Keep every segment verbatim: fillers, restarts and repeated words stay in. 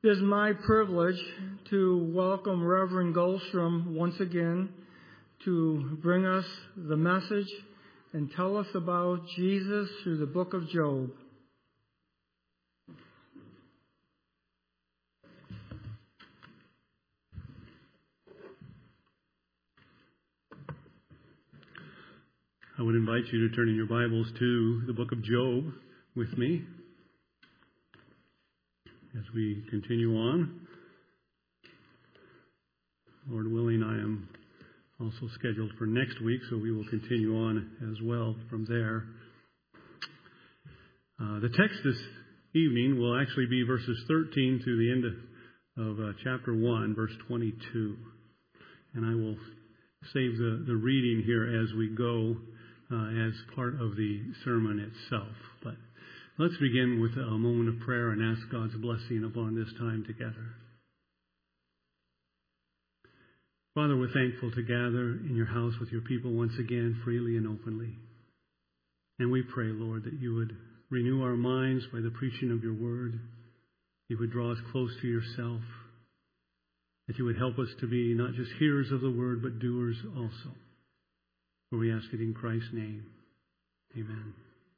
It is my privilege to welcome Reverend Goldstrom once again to bring us the message and tell us about Jesus through the book of Job. I would invite you to turn in your Bibles to the book of Job with me as we continue on. Lord willing, I am also scheduled for next week, so we will continue on as well from there. Uh, the text this evening will actually be verses thirteen to the end of, of uh, chapter one, verse twenty-two. And I will save the, the reading here as we go uh, as part of the sermon itself. But let's begin with a moment of prayer and ask God's blessing upon this time together. Father, we're thankful to gather in your house with your people once again, freely and openly. And we pray, Lord, that you would renew our minds by the preaching of your word. You would draw us close to yourself. That you would help us to be not just hearers of the word, but doers also. For we ask it in Christ's name. Amen.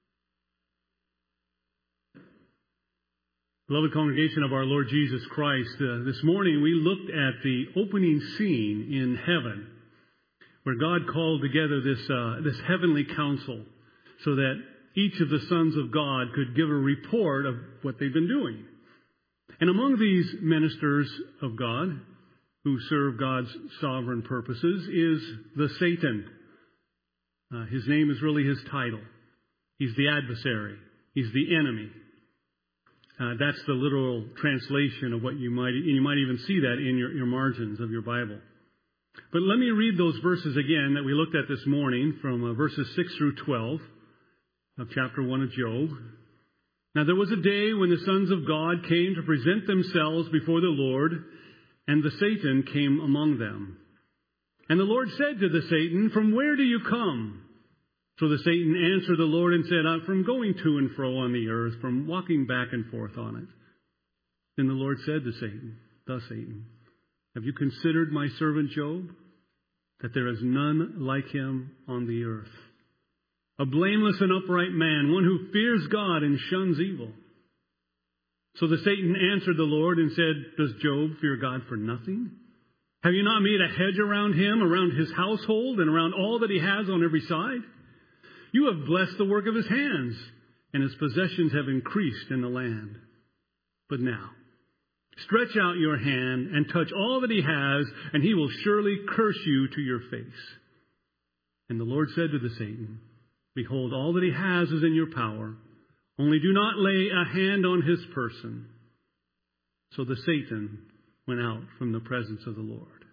Beloved congregation of our Lord Jesus Christ, uh, this morning we looked at the opening scene in heaven, where God called together this uh, this heavenly council so that each of the sons of God could give a report of what they've been doing. And among these ministers of God, who serve God's sovereign purposes, is the Satan. Uh, his name is really his title. He's the adversary. He's the enemy. Uh, that's the literal translation of what you might, and you might even see that in your, your margins of your Bible. But let me read those verses again that we looked at this morning from uh, verses six through twelve of chapter one of Job. Now there was a day when the sons of God came to present themselves before the Lord, and the Satan came among them. And the Lord said to the Satan, "From where do you come?" So the Satan answered the Lord and said, "I'm from going to and fro on the earth, from walking back and forth on it." Then the Lord said to Satan, "Thus, Satan, have you considered my servant Job, that there is none like him on the earth? A blameless and upright man, one who fears God and shuns evil." So the Satan answered the Lord and said, "Does Job fear God for nothing? Have you not made a hedge around him, around his household, and around all that he has on every side? You have blessed the work of his hands, and his possessions have increased in the land. But now, stretch out your hand and touch all that he has, and he will surely curse you to your face." And the Lord said to the Satan, "Behold, all that he has is in your power. Only do not lay a hand on his person." So the Satan went out from the presence of the Lord.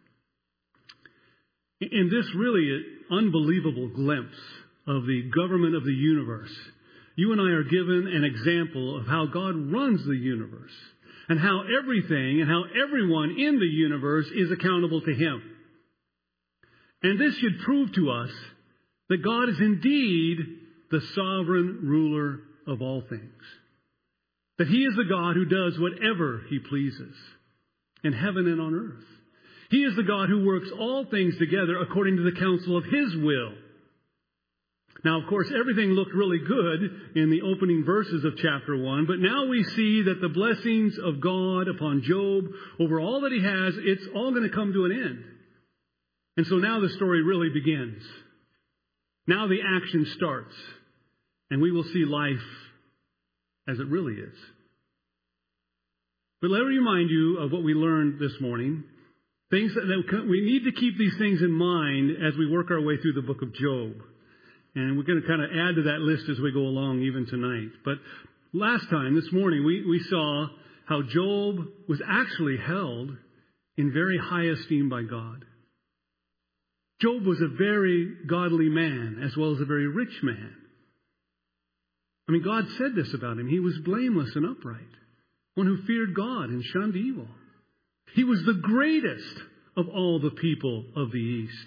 In this really unbelievable glimpse of the government of the universe, you and I are given an example of how God runs the universe and how everything and how everyone in the universe is accountable to him. And this should prove to us that God is indeed the sovereign ruler of all things. That he is the God who does whatever he pleases in heaven and on earth. He is the God who works all things together according to the counsel of his will. Now, of course, everything looked really good in the opening verses of chapter one, but now we see that the blessings of God upon Job over all that he has, it's all going to come to an end. And so now the story really begins. Now the action starts, and we will see life as it really is. But let me remind you of what we learned this morning. Things that, that we need to keep these things in mind as we work our way through the book of Job. And we're going to kind of add to that list as we go along even tonight. But last time, this morning, we, we saw how Job was actually held in very high esteem by God. Job was a very godly man as well as a very rich man. I mean, God said this about him. He was blameless and upright, one who feared God and shunned evil. He was the greatest of all the people of the East.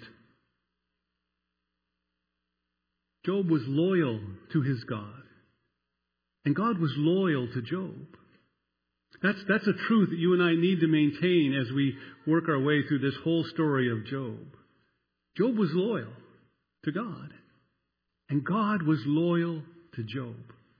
Job was loyal to his God, and God was loyal to Job. That's, that's a truth that you and I need to maintain as we work our way through this whole story of Job. Job was loyal to God, and God was loyal to Job.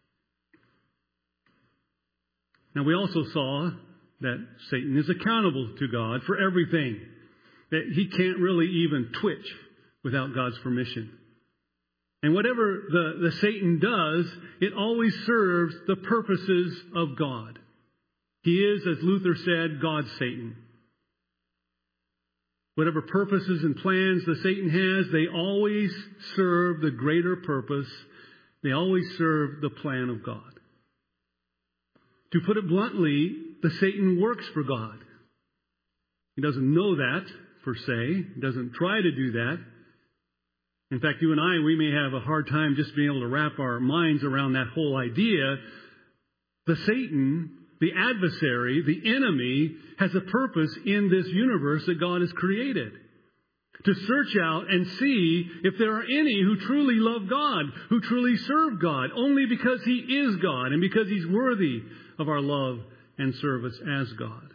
Now, we also saw that Satan is accountable to God for everything, that he can't really even twitch without God's permission. And whatever the, the Satan does, it always serves the purposes of God. He is, as Luther said, God's Satan. Whatever purposes and plans the Satan has, they always serve the greater purpose. They always serve the plan of God. To put it bluntly, the Satan works for God. He doesn't know that, per se. He doesn't try to do that. In fact, you and I, we may have a hard time just being able to wrap our minds around that whole idea. The Satan, the adversary, the enemy, has a purpose in this universe that God has created. To search out and see if there are any who truly love God, who truly serve God, only because He is God and because He's worthy of our love and service as God.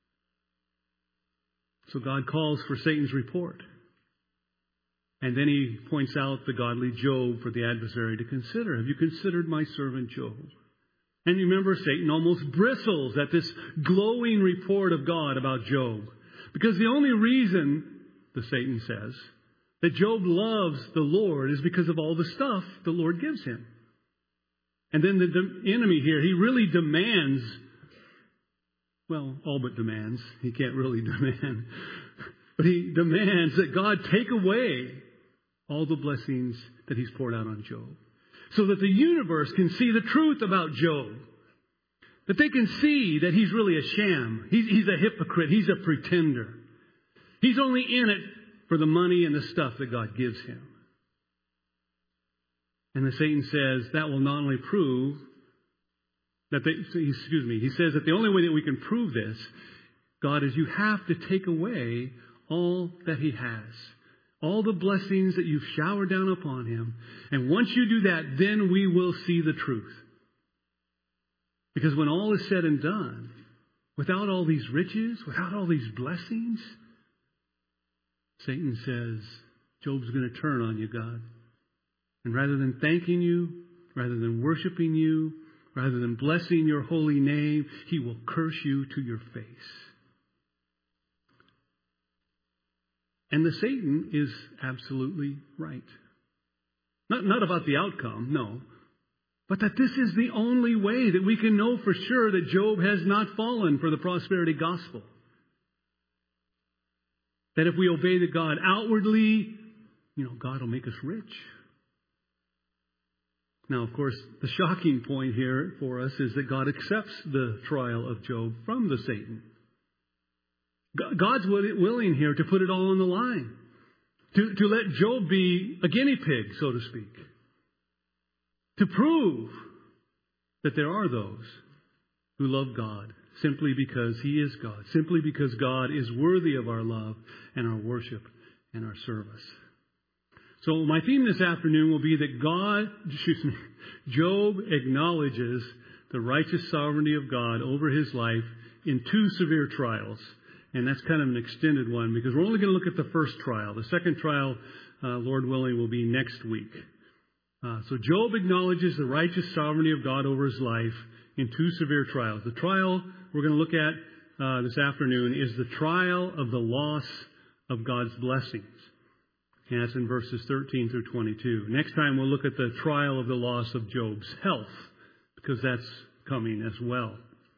So God calls for Satan's report. And then He points out the godly Job for the adversary to consider. Have you considered my servant Job? And you remember, Satan almost bristles at this glowing report of God about Job. Because the only reason, the Satan says, that Job loves the Lord is because of all the stuff the Lord gives him. And then the de- enemy here, he really demands, well, all but demands. He can't really demand. But he demands that God take away all the blessings that He's poured out on Job. So that the universe can see the truth about Job. That they can see that he's really a sham. He's, he's a hypocrite. He's a pretender. He's only in it for the money and the stuff that God gives him. And the Satan says that will not only prove that they, excuse me, he says that the only way that we can prove this, God, is you have to take away all that He has. All the blessings that you've showered down upon Him. And once you do that, then we will see the truth. Because when all is said and done, without all these riches, without all these blessings, Satan says, Job's going to turn on you, God. And rather than thanking you, rather than worshiping you, rather than blessing your holy name, he will curse you to your face. And the Satan is absolutely right. Not, not about the outcome, no. But that this is the only way that we can know for sure that Job has not fallen for the prosperity gospel. That if we obey the God outwardly, you know, God will make us rich. Now, of course, the shocking point here for us is that God accepts the trial of Job from the Satan. God's willing here to put it all on the line. To, to let Job be a guinea pig, so to speak. To prove that there are those who love God simply because He is God. Simply because God is worthy of our love and our worship and our service. So my theme this afternoon will be that God, excuse me, Job acknowledges the righteous sovereignty of God over his life in two severe trials. And that's kind of an extended one because we're only going to look at the first trial. The second trial, uh, Lord willing, will be next week. Uh, so Job acknowledges the righteous sovereignty of God over his life in two severe trials. The trial we're going to look at uh, this afternoon is the trial of the loss of God's blessings. And that's in verses thirteen through twenty-two. Next time we'll look at the trial of the loss of Job's health, because that's coming as well.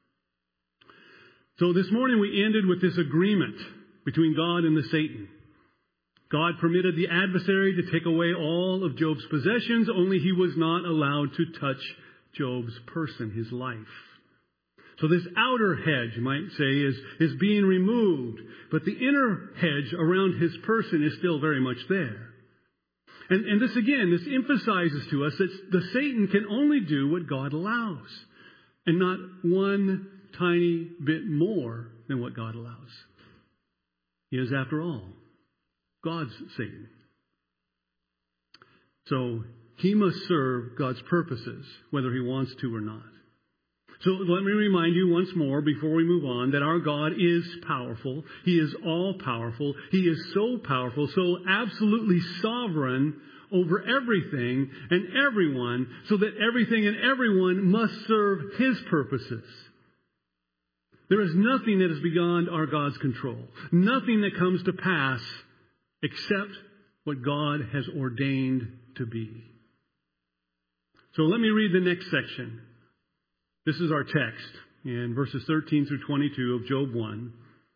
So this morning we ended with this agreement between God and the Satan. God permitted the adversary to take away all of Job's possessions, only he was not allowed to touch Job's person, his life. So this outer hedge, you might say, is, is being removed. But the inner hedge around his person is still very much there. And, and this again, this emphasizes to us that the Satan can only do what God allows. And not one tiny bit more than what God allows. He is, after all, God's Satan. So he must serve God's purposes, whether he wants to or not. So let me remind you once more before we move on that our God is powerful. He is all-powerful. He is so powerful, so absolutely sovereign over everything and everyone, so that everything and everyone must serve His purposes. There is nothing that is beyond our God's control. Nothing that comes to pass except what God has ordained to be. So let me read the next section. This is our text in verses thirteen through twenty-two of Job one.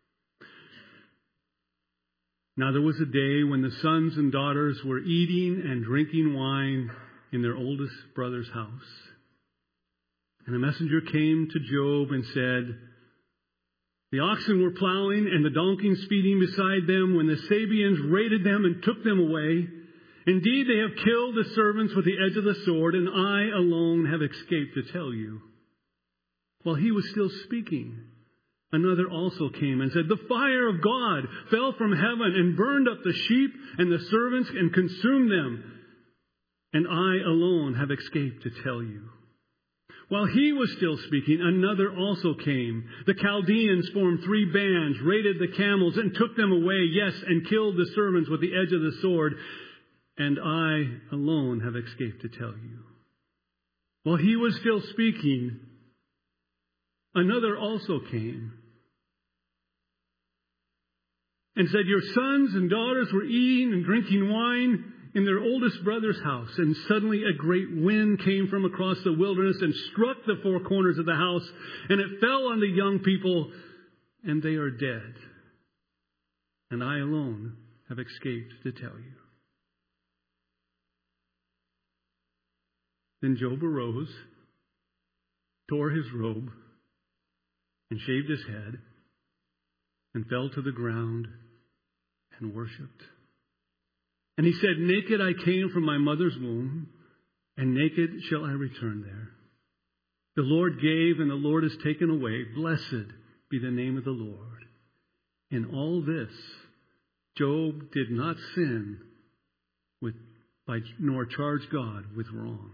Now there was a day when the sons and daughters were eating and drinking wine in their oldest brother's house. And a messenger came to Job and said, the oxen were plowing and the donkeys feeding beside them when the Sabeans raided them and took them away. Indeed, they have killed the servants with the edge of the sword, and I alone have escaped to tell you. While he was still speaking, another also came and said, the fire of God fell from heaven and burned up the sheep and the servants and consumed them. And I alone have escaped to tell you. While he was still speaking, another also came. The Chaldeans formed three bands, raided the camels and took them away, yes, and killed the servants with the edge of the sword. And I alone have escaped to tell you. While he was still speaking, another also came and said, your sons and daughters were eating and drinking wine in their oldest brother's house. And suddenly a great wind came from across the wilderness and struck the four corners of the house. And it fell on the young people, and they are dead. And I alone have escaped to tell you. Then Job arose, tore his robe, and shaved his head, and fell to the ground and worshipped. And he said, naked I came from my mother's womb, and naked shall I return there. The Lord gave, and the Lord has taken away. Blessed be the name of the Lord. In all this, Job did not sin with, by, nor charge God with wrong.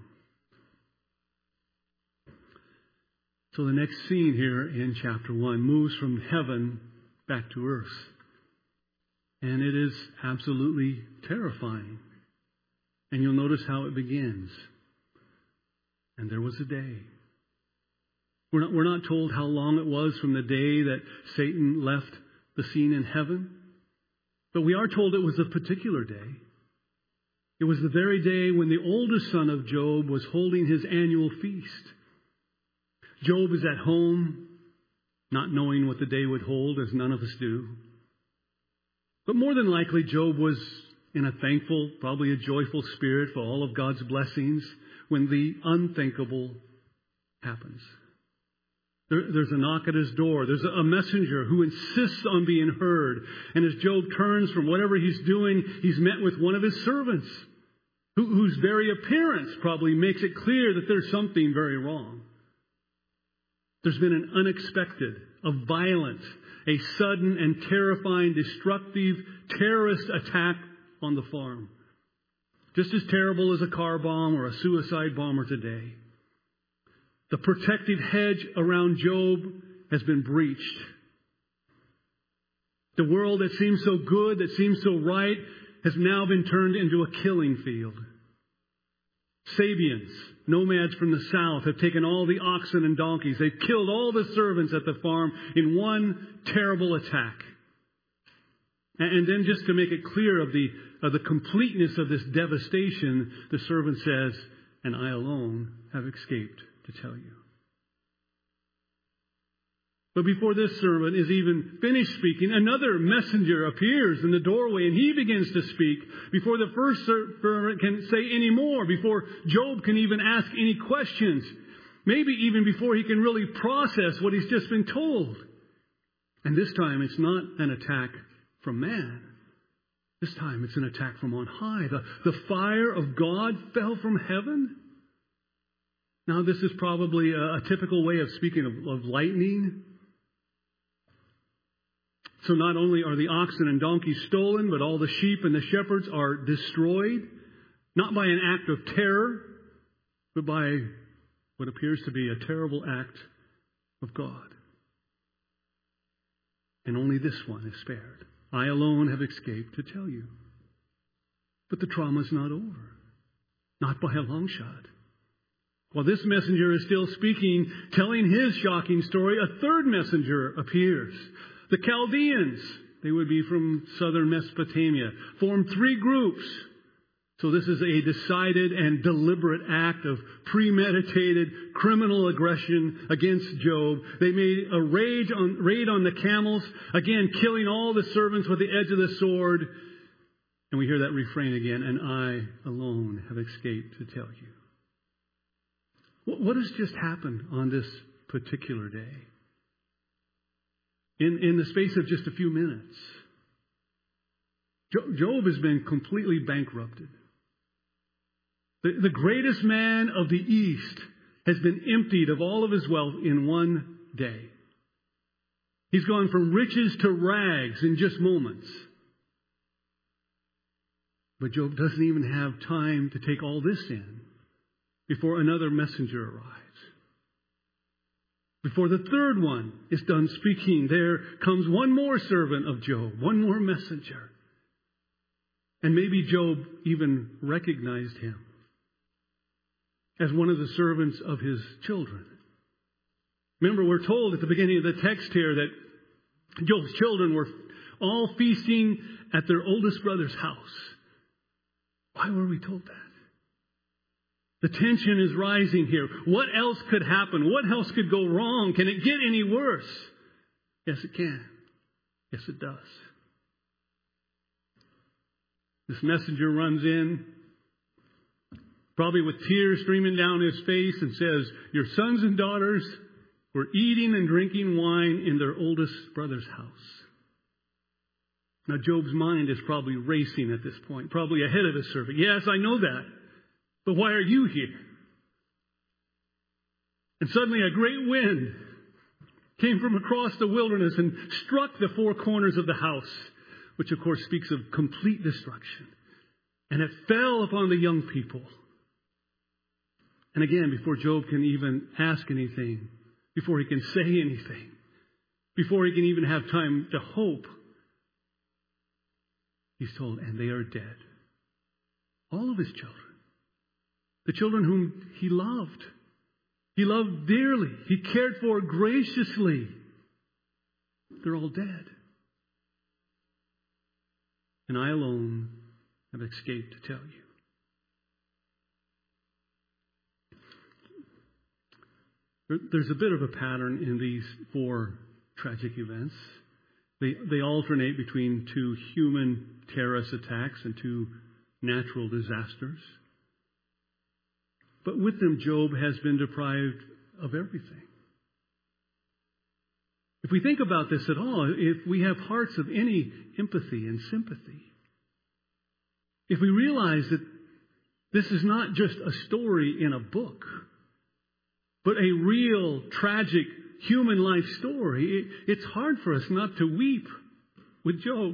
So the next scene here in chapter one moves from heaven back to earth. And it is absolutely terrifying. And you'll notice how it begins. And there was a day. We're not, we're not told how long it was from the day that Satan left the scene in heaven. But we are told it was a particular day. It was the very day when the oldest son of Job was holding his annual feast. Job is at home, not knowing what the day would hold, as none of us do. But more than likely, Job was in a thankful, probably a joyful spirit for all of God's blessings when the unthinkable happens. There, there's a knock at his door. There's a messenger who insists on being heard. And as Job turns from whatever he's doing, he's met with one of his servants, who, whose very appearance probably makes it clear that there's something very wrong. There's been an unexpected, a violent, a sudden and terrifying, destructive terrorist attack on the farm. Just as terrible as a car bomb or a suicide bomber today. The protective hedge around Job has been breached. The world that seems so good, that seems so right, has now been turned into a killing field. Sabeans, nomads from the south, have taken all the oxen and donkeys. They've killed all the servants at the farm in one terrible attack. And then just to make it clear of the, of the completeness of this devastation, the servant says, and I alone have escaped to tell you. But before this servant is even finished speaking, another messenger appears in the doorway and he begins to speak before the first servant can say any more, before Job can even ask any questions, maybe even before he can really process what he's just been told. And this time it's not an attack from man. This time it's an attack from on high. The, the fire of God fell from heaven. Now this is probably a, a typical way of speaking of, of lightning. So not only are the oxen and donkeys stolen, but all the sheep and the shepherds are destroyed, not by an act of terror, but by what appears to be a terrible act of God. And only this one is spared. I alone have escaped to tell you. But the trauma's not over. Not by a long shot. While this messenger is still speaking, telling his shocking story, a third messenger appears. The Chaldeans, they would be from southern Mesopotamia, formed three groups. So this is a decided and deliberate act of premeditated criminal aggression against Job. They made a raid on, raid on the camels, again killing all the servants with the edge of the sword. And we hear that refrain again, and I alone have escaped to tell you. What has just happened on this particular day? In, in the space of just a few minutes, Job has been completely bankrupted. The, the greatest man of the East has been emptied of all of his wealth in one day. He's gone from riches to rags in just moments. But Job doesn't even have time to take all this in before another messenger arrives. Before the third one is done speaking, there comes one more servant of Job, one more messenger. And maybe Job even recognized him as one of the servants of his children. Remember, we're told at the beginning of the text here that Job's children were all feasting at their oldest brother's house. Why were we told that? The tension is rising here. What else could happen? What else could go wrong? Can it get any worse? Yes, it can. Yes, it does. This messenger runs in, probably with tears streaming down his face, and says, your sons and daughters were eating and drinking wine in their oldest brother's house. Now, Job's mind is probably racing at this point, probably ahead of his servant. Yes, I know that. But why are you here? And suddenly a great wind came from across the wilderness and struck the four corners of the house, which of course speaks of complete destruction. And it fell upon the young people. And again, before Job can even ask anything, before he can say anything, before he can even have time to hope, he's told, and they are dead. All of his children. The children whom he loved. He loved dearly. He cared for graciously. They're all dead. And I alone have escaped to tell you. There's a bit of a pattern in these four tragic events. They, they alternate between two human terrorist attacks and two natural disasters. But with them, Job has been deprived of everything. If we think about this at all, if we have hearts of any empathy and sympathy, if we realize that this is not just a story in a book, but a real, tragic, human life story, it, it's hard for us not to weep with Job.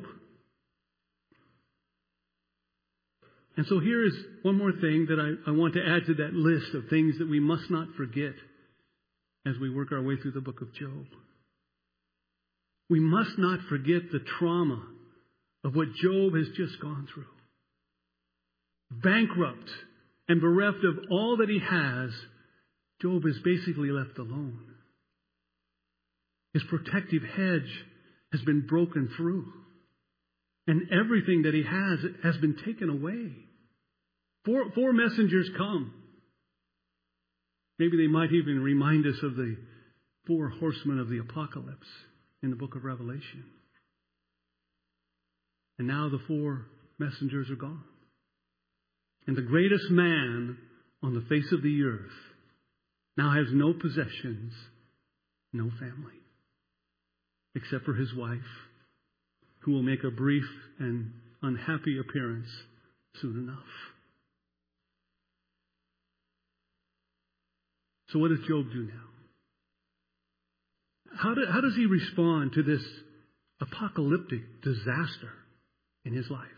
And so here is one more thing that I, I want to add to that list of things that we must not forget as we work our way through the book of Job. We must not forget the trauma of what Job has just gone through. Bankrupt and bereft of all that he has, Job is basically left alone. His protective hedge has been broken through. And everything that he has has been taken away. Four, four messengers come. Maybe they might even remind us of the four horsemen of the apocalypse in the book of Revelation. And now the four messengers are gone. And the greatest man on the face of the earth now has no possessions, no family, except for his wife, who will make a brief and unhappy appearance soon enough. So what does Job do now? How, do, how does he respond to this apocalyptic disaster in his life?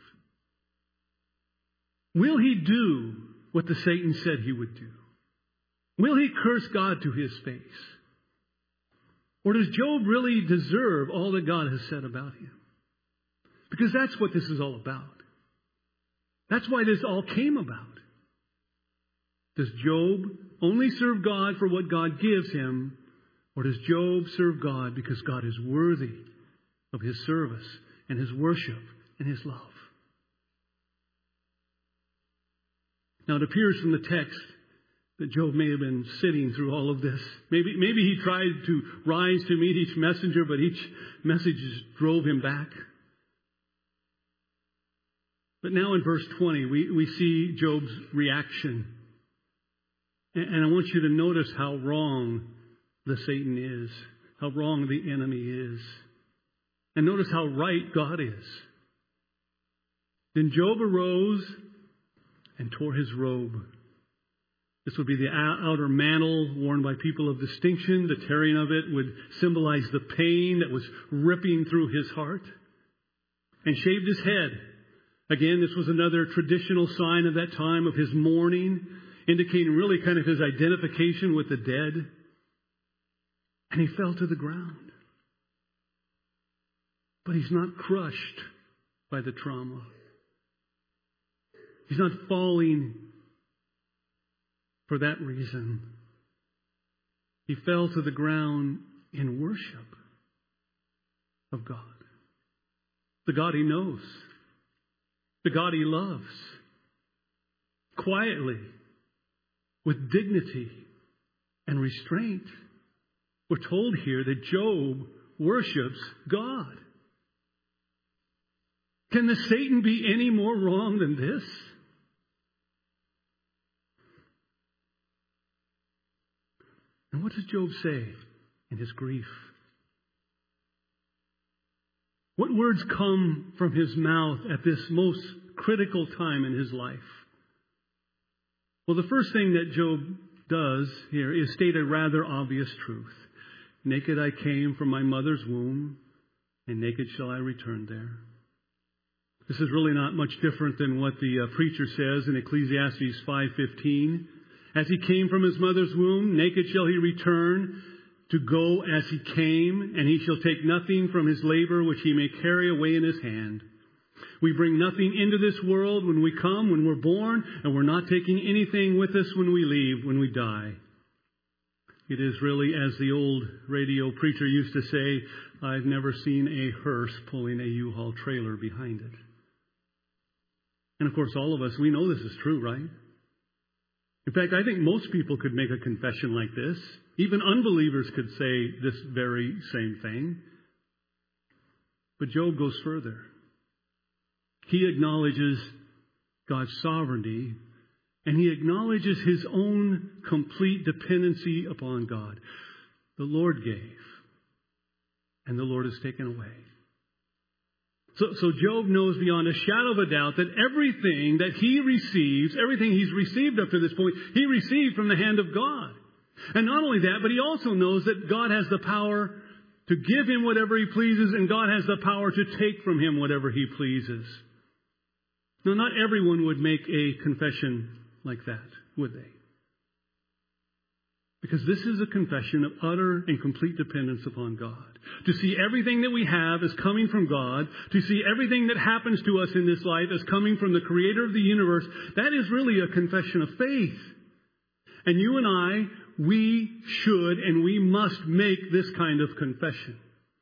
Will he do what the Satan said he would do? Will he curse God to his face? Or does Job really deserve all that God has said about him? Because that's what this is all about. That's why this all came about. Does Job only serve God for what God gives him? Or does Job serve God because God is worthy of his service and his worship and his love? Now it appears from the text that Job may have been sitting through all of this. Maybe, maybe he tried to rise to meet each messenger, but each message drove him back. But now in verse twenty, we, we see Job's reaction. And, and I want you to notice how wrong the Satan is, how wrong the enemy is. And notice how right God is. Then Job arose and tore his robe. This would be the outer mantle worn by people of distinction. The tearing of it would symbolize the pain that was ripping through his heart. And shaved his head. Again, this was another traditional sign of that time of his mourning, indicating really kind of his identification with the dead. And he fell to the ground. But he's not crushed by the trauma. He's not falling for that reason. He fell to the ground in worship of God. The God he knows. The God he loves. Quietly. With dignity and restraint. We're told here that Job worships God. Can the Satan be any more wrong than this? And what does Job say in his grief? What words come from his mouth at this most critical time in his life? Well, the first thing that Job does here is state a rather obvious truth. Naked I came from my mother's womb, and naked shall I return there. This is really not much different than what the uh, preacher says in Ecclesiastes five fifteen. As he came from his mother's womb, naked shall he return to go as he came, and he shall take nothing from his labor which he may carry away in his hand. We bring nothing into this world when we come, when we're born, and we're not taking anything with us when we leave, when we die. It is really, as the old radio preacher used to say, I've never seen a hearse pulling a U-Haul trailer behind it. And of course, all of us, we know this is true, right? In fact, I think most people could make a confession like this. Even unbelievers could say this very same thing. But Job goes further. He acknowledges God's sovereignty, and he acknowledges his own complete dependency upon God. The Lord gave, and the Lord has taken away. So, so Job knows beyond a shadow of a doubt that everything that he receives, everything he's received up to this point, he received from the hand of God. And not only that, but he also knows that God has the power to give him whatever he pleases, and God has the power to take from him whatever he pleases. Now, not everyone would make a confession like that, would they? Because this is a confession of utter and complete dependence upon God. To see everything that we have as coming from God, to see everything that happens to us in this life as coming from the Creator of the universe, that is really a confession of faith. And you and I, we should and we must make this kind of confession.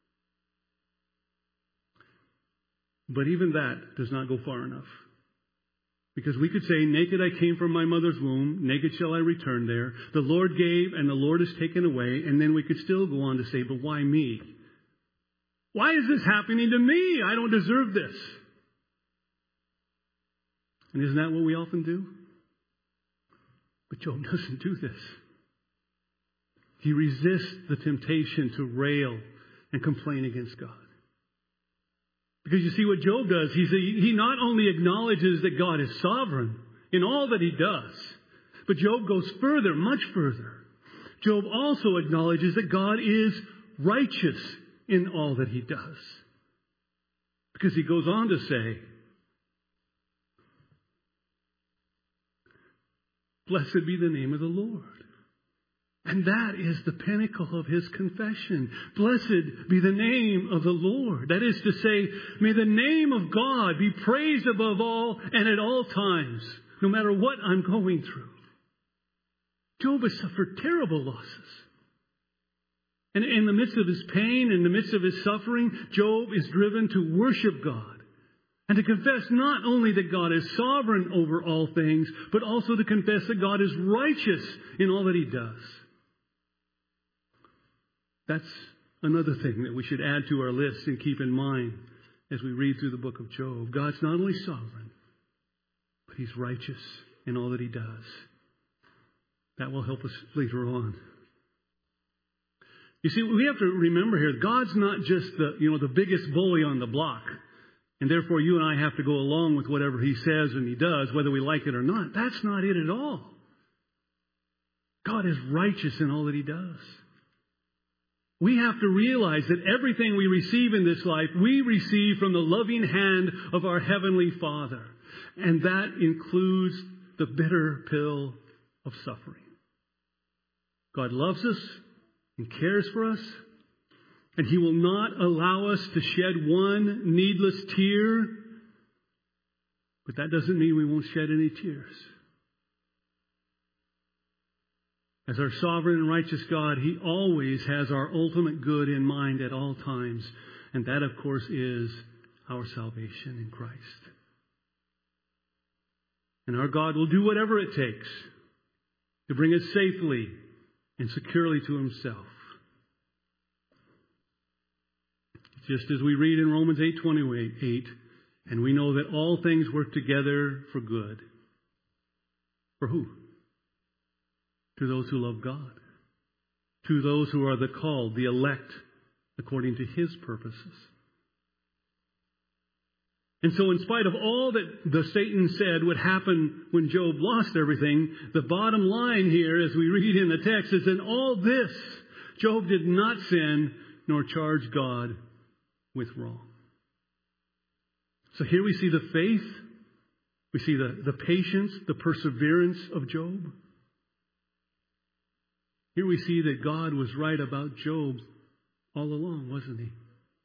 But even that does not go far enough. Because we could say, naked I came from my mother's womb, naked shall I return there. The Lord gave and the Lord has taken away. And then we could still go on to say, but why me? Why is this happening to me? I don't deserve this. And isn't that what we often do? But Job doesn't do this. He resists the temptation to rail and complain against God. Because you see what Job does, he's a, he not only acknowledges that God is sovereign in all that he does, but Job goes further, much further. Job also acknowledges that God is righteous in all that he does. Because he goes on to say, blessed be the name of the Lord. And that is the pinnacle of his confession. Blessed be the name of the Lord. That is to say, may the name of God be praised above all and at all times, no matter what I'm going through. Job has suffered terrible losses. And in the midst of his pain, in the midst of his suffering, Job is driven to worship God. And to confess not only that God is sovereign over all things, but also to confess that God is righteous in all that he does. That's another thing that we should add to our list and keep in mind as we read through the book of Job. God's not only sovereign, but he's righteous in all that he does. That will help us later on. You see, we have to remember here, God's not just the, you know, the biggest bully on the block. And therefore you and I have to go along with whatever he says and he does, whether we like it or not. That's not it at all. God is righteous in all that he does. We have to realize that everything we receive in this life, we receive from the loving hand of our Heavenly Father. And that includes the bitter pill of suffering. God loves us and cares for us. And he will not allow us to shed one needless tear. But that doesn't mean we won't shed any tears. As our sovereign and righteous God, he always has our ultimate good in mind at all times. And that, of course, is our salvation in Christ. And our God will do whatever it takes to bring us safely and securely to himself. Just as we read in Romans eight twenty-eight, and we know that all things work together for good. For who? To those who love God. To those who are the called, the elect, according to his purposes. And so in spite of all that the Satan said would happen when Job lost everything, the bottom line here, as we read in the text, is in all this, Job did not sin nor charge God with wrong. So here we see the faith, we see the, the patience, the perseverance of Job. Here we see that God was right about Job all along, wasn't he?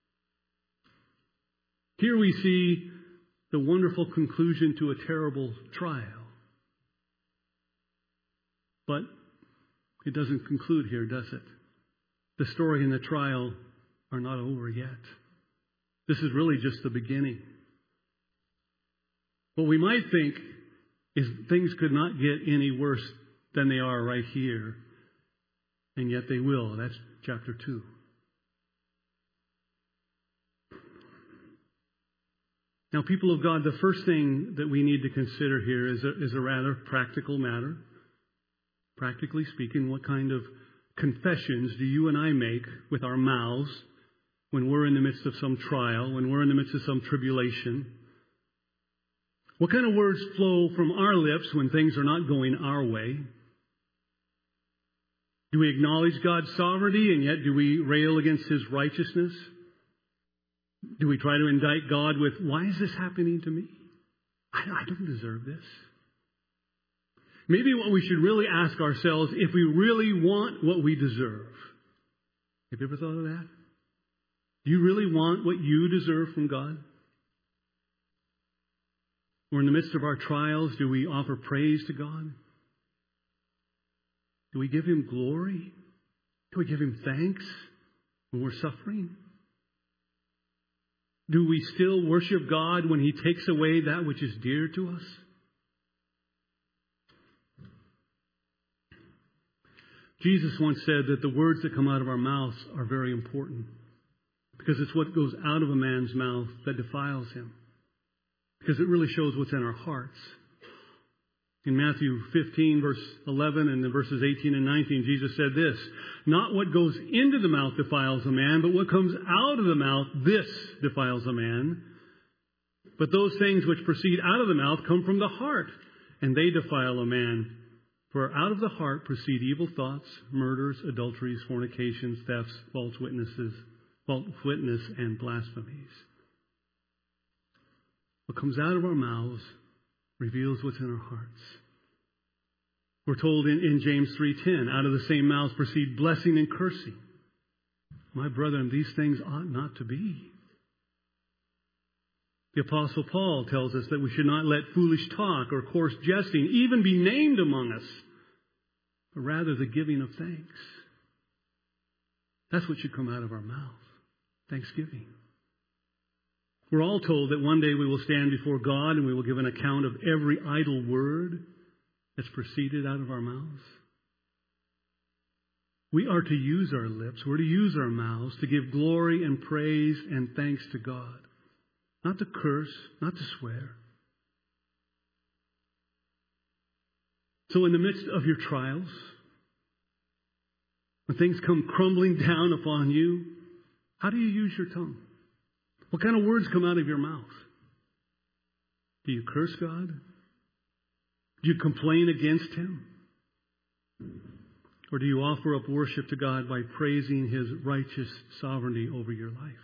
Here we see the wonderful conclusion to a terrible trial. But it doesn't conclude here, does it? The story and the trial are not over yet. This is really just the beginning. What we might think is things could not get any worse than they are right here. And yet they will. That's chapter two. Now, people of God, the first thing that we need to consider here is a, is a rather practical matter. Practically speaking, what kind of confessions do you and I make with our mouths when we're in the midst of some trial, when we're in the midst of some tribulation? What kind of words flow from our lips when things are not going our way? Do we acknowledge God's sovereignty and yet do we rail against his righteousness? Do we try to indict God with, why is this happening to me? I, I don't deserve this. Maybe what we should really ask ourselves, if we really want what we deserve. Have you ever thought of that? Do you really want what you deserve from God? Or in the midst of our trials, do we offer praise to God? Do we give him glory? Do we give him thanks when we're suffering? Do we still worship God when he takes away that which is dear to us? Jesus once said that the words that come out of our mouths are very important because it's what goes out of a man's mouth that defiles him. Because it really shows what's in our hearts. In Matthew fifteen, verse eleven, and then verses eighteen and nineteen, Jesus said this, not what goes into the mouth defiles a man, but what comes out of the mouth, this defiles a man. But those things which proceed out of the mouth come from the heart, and they defile a man. For out of the heart proceed evil thoughts, murders, adulteries, fornications, thefts, false witnesses, false witness, and blasphemies. What comes out of our mouths reveals what's in our hearts. We're told in, in James three ten, out of the same mouths proceed blessing and cursing. My brethren, these things ought not to be. The Apostle Paul tells us that we should not let foolish talk or coarse jesting even be named among us, but rather the giving of thanks. That's what should come out of our mouth. Thanksgiving. We're all told that one day we will stand before God and we will give an account of every idle word that's proceeded out of our mouths. We are to use our lips. We're to use our mouths to give glory and praise and thanks to God. Not to curse, not to swear. So in the midst of your trials, when things come crumbling down upon you, how do you use your tongue? What kind of words come out of your mouth? Do you curse God? Do you complain against Him? Or do you offer up worship to God by praising His righteous sovereignty over your life?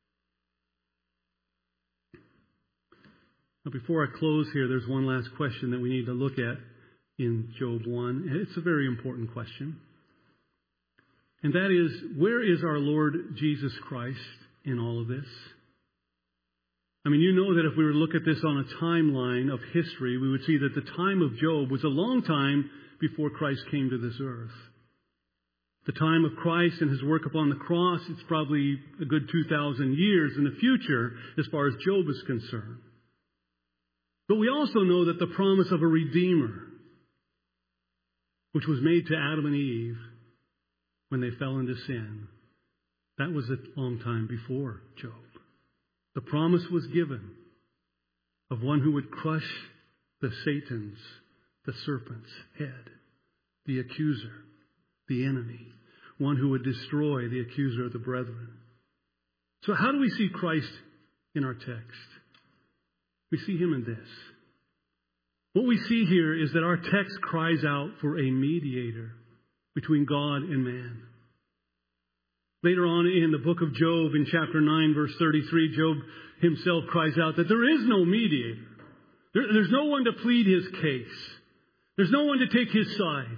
Now, before I close here, there's one last question that we need to look at in Job one. And it's a very important question. And that is, where is our Lord Jesus Christ in all of this? I mean, you know that if we were to look at this on a timeline of history, we would see that the time of Job was a long time before Christ came to this earth. The time of Christ and His work upon the cross, it's probably a good two thousand years in the future as far as Job is concerned. But we also know that the promise of a Redeemer, which was made to Adam and Eve when they fell into sin, that was a long time before Job. The promise was given of one who would crush the Satan's, the serpent's head, the accuser, the enemy, one who would destroy the accuser of the brethren. So how do we see Christ in our text? We see Him in this. What we see here is that our text cries out for a mediator between God and man. Later on in the book of Job, in chapter nine, verse thirty-three, Job himself cries out that there is no mediator. There, there's no one to plead his case. There's no one to take his side.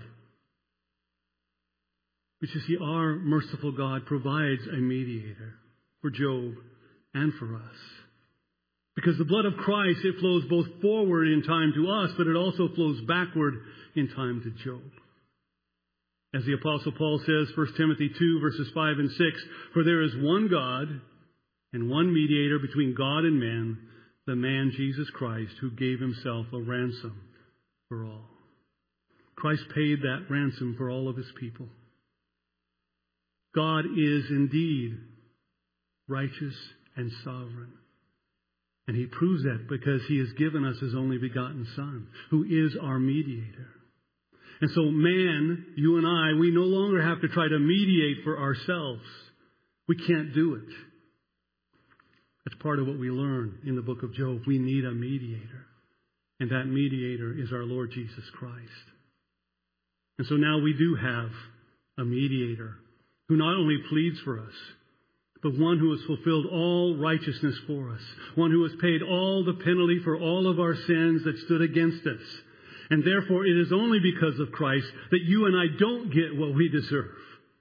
But you see, our merciful God provides a mediator for Job and for us. Because the blood of Christ, it flows both forward in time to us, but it also flows backward in time to Job. As the Apostle Paul says, First Timothy two, verses five and six, for there is one God and one mediator between God and men, the man Jesus Christ, who gave Himself a ransom for all. Christ paid that ransom for all of His people. God is indeed righteous and sovereign. And He proves that because He has given us His only begotten Son, who is our mediator. And so man, you and I, we no longer have to try to mediate for ourselves. We can't do it. That's part of what we learn in the book of Job. We need a mediator. And that mediator is our Lord Jesus Christ. And so now we do have a mediator who not only pleads for us, but one who has fulfilled all righteousness for us. One who has paid all the penalty for all of our sins that stood against us. And therefore, it is only because of Christ that you and I don't get what we deserve.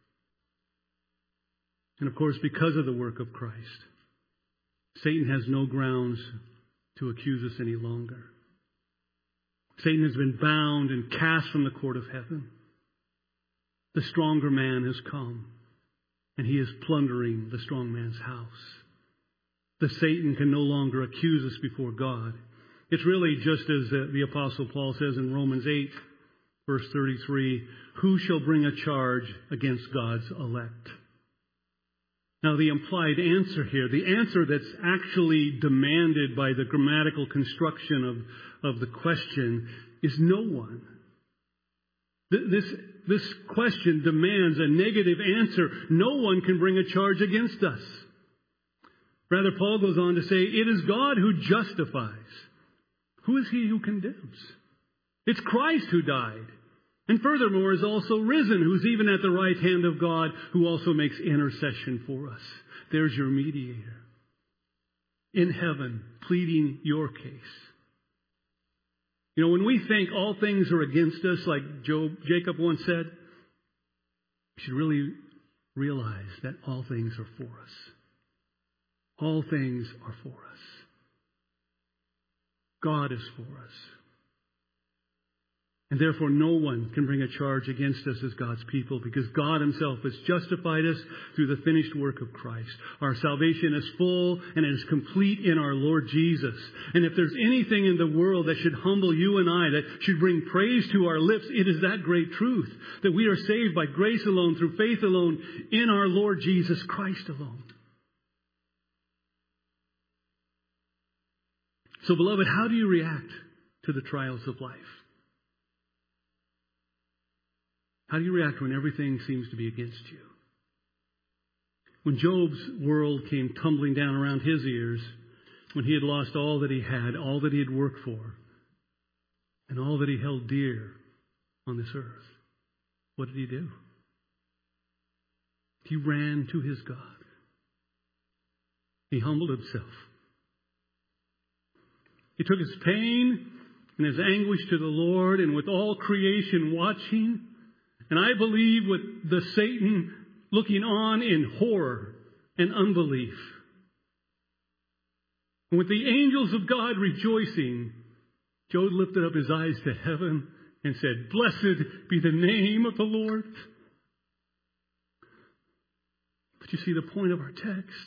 And of course, because of the work of Christ, Satan has no grounds to accuse us any longer. Satan has been bound and cast from the court of heaven. The stronger man has come, and he is plundering the strong man's house. The Satan can no longer accuse us before God. It's really just as the Apostle Paul says in Romans eight, verse thirty-three, who shall bring a charge against God's elect? Now, the implied answer here, the answer that's actually demanded by the grammatical construction of, of the question is no one. This, this question demands a negative answer. No one can bring a charge against us. Rather, Paul goes on to say, it is God who justifies. Who is He who condemns? It's Christ who died. And furthermore is also risen, who's even at the right hand of God, who also makes intercession for us. There's your mediator in heaven, pleading your case. You know, when we think all things are against us, like Job, Jacob once said, we should really realize that all things are for us. All things are for us. God is for us. And therefore no one can bring a charge against us as God's people, because God himself has justified us through the finished work of Christ. Our salvation is full and it is complete in our Lord Jesus. And if there's anything in the world that should humble you and I, that should bring praise to our lips, it is that great truth, that we are saved by grace alone, through faith alone, in our Lord Jesus Christ alone. So, beloved, how do you react to the trials of life? How do you react when everything seems to be against you? When Job's world came tumbling down around his ears, when he had lost all that he had, all that he had worked for, and all that he held dear on this earth, what did he do? He ran to his God. He humbled himself. He took his pain and his anguish to the Lord, and with all creation watching, and I believe with the Satan looking on in horror and unbelief, and with the angels of God rejoicing, Job lifted up his eyes to heaven and said, "Blessed be the name of the Lord." But you see, the point of our text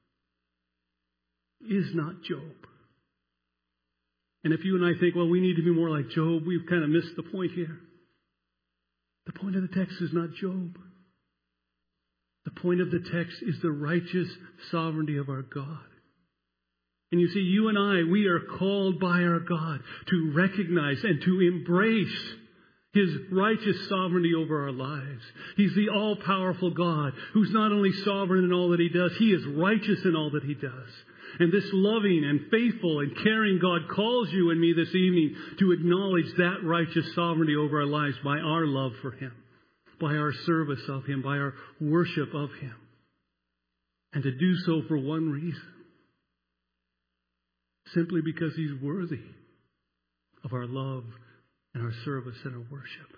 is not Job. And if you and I think, well, we need to be more like Job, we've kind of missed the point here. The point of the text is not Job. The point of the text is the righteous sovereignty of our God. And you see, you and I, we are called by our God to recognize and to embrace His righteous sovereignty over our lives. He's the all-powerful God who's not only sovereign in all that He does, He is righteous in all that He does. And this loving and faithful and caring God calls you and me this evening to acknowledge that righteous sovereignty over our lives by our love for Him, by our service of Him, by our worship of Him. And to do so for one reason. Simply because He's worthy of our love and our service and our worship.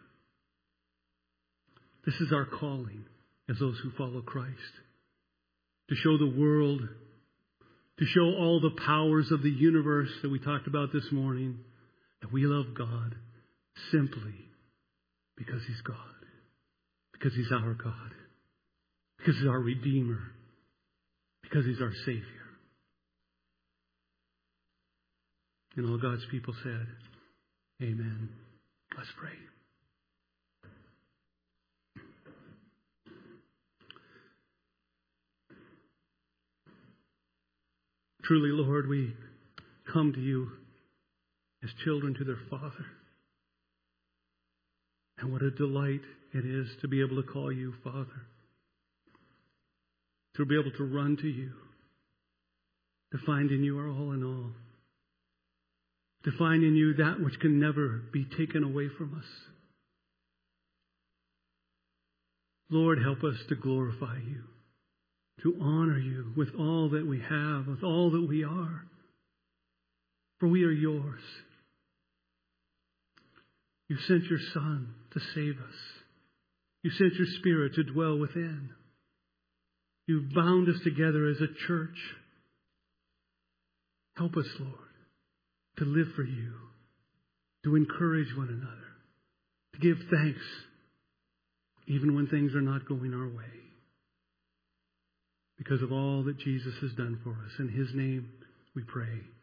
This is our calling as those who follow Christ. To show the world, to show all the powers of the universe that we talked about this morning, that we love God simply because He's God. Because He's our God. Because He's our Redeemer. Because He's our Savior. And all God's people said, amen. Let's pray. Truly, Lord, we come to You as children to their Father. And what a delight it is to be able to call You Father. To be able to run to You. To find in You our all in all. To find in You that which can never be taken away from us. Lord, help us to glorify You. To honor You with all that we have, with all that we are. For we are Yours. You sent Your Son to save us. You sent Your Spirit to dwell within. You've bound us together as a church. Help us, Lord, to live for You, to encourage one another, to give thanks even when things are not going our way. Because of all that Jesus has done for us. In His name we pray.